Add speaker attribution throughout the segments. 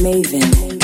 Speaker 1: Maven.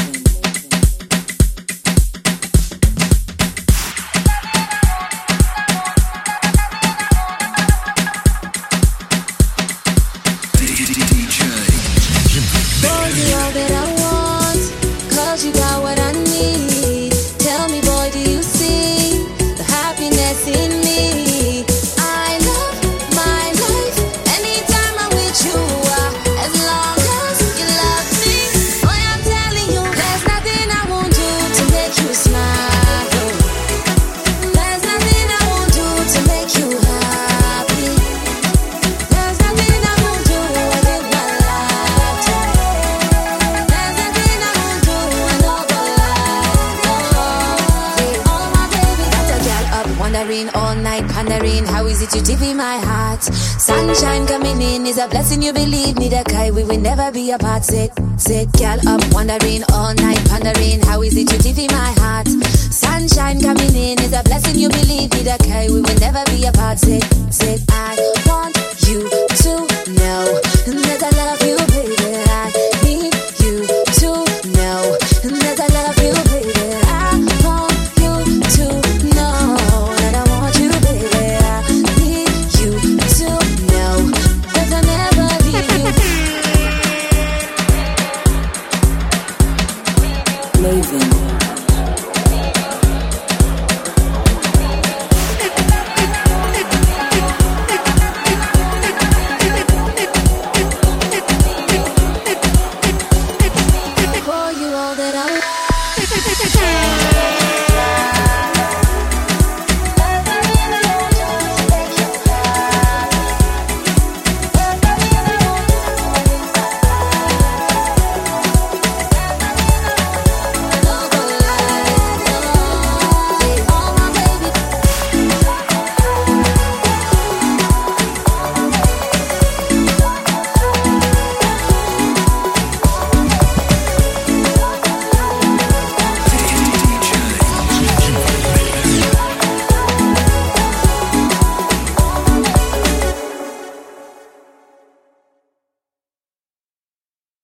Speaker 1: Sunshine coming in is a blessing, you believe me, the kai, we will never be apart. Sit, girl up, wondering all night, pondering, how is it you TV my heart? Sunshine coming in is a blessing, you believe me, the kai, we will never be apart. Sit,